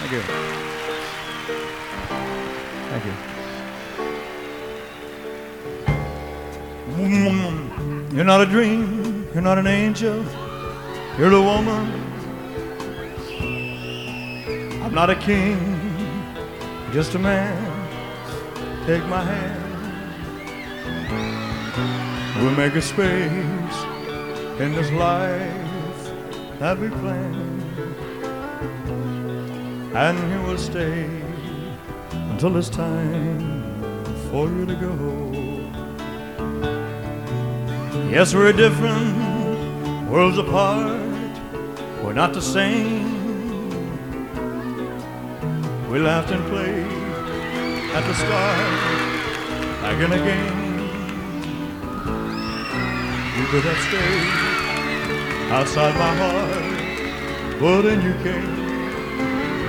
Thank you. Thank you. You're not a dream, you're not an angel, you're the woman. I'm not a king, just a man. Take my hand. We'll make a space in this life that we planned, and you will stay until it's time for you to go. Yes, we're different, worlds apart, we're not the same. We laughed and played at the start, like in a game. You could have stayed outside my heart, but then you came.